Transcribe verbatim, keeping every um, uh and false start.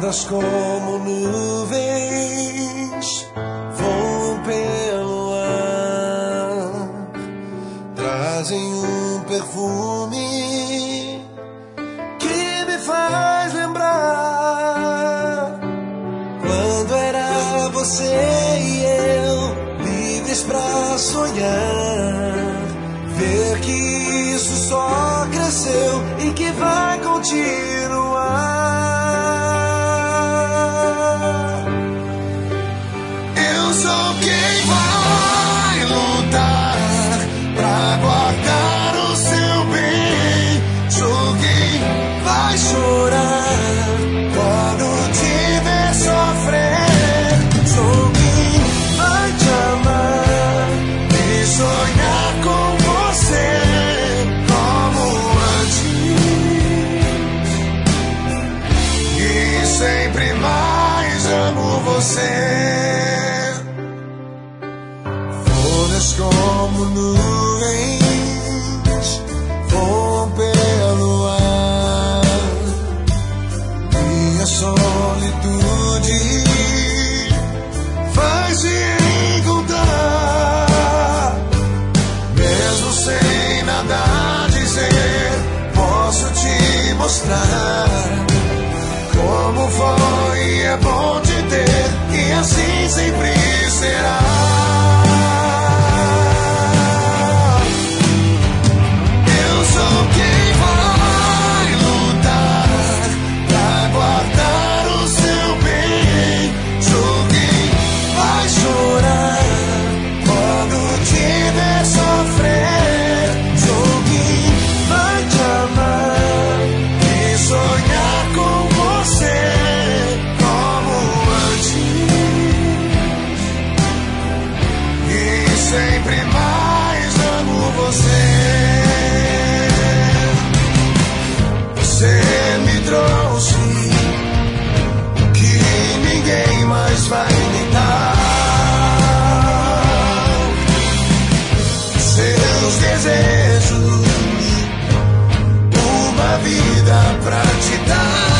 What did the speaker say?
Ondas como nuvens voam pelo ar, trazem um perfume que me faz lembrar quando era você e eu, livres pra sonhar, ver que isso só cresceu e que vai continuar. Eu sou quem vai lutar pra guardar o seu bem. Sou quem vai chorar quando te ver sofrer. Sou quem vai te amar e sonhar com você como antes. E sempre mais amo você. Folhas como nuvens voam pelo ar, minha solitude faz se encontrar. Mesmo sem nada dizer, posso te mostrar como foi e é bom te ter, e assim sempre será. Eu sou quem vai lutar pra guardar o seu bem. Sou quem vai chorar quando te ver sofrer. Sou quem vai te amar e sonhar com você como antes. E sempre mais amo você. Você me trouxe o que ninguém mais vai me dar. Seus desejos, uma vida pra te dar.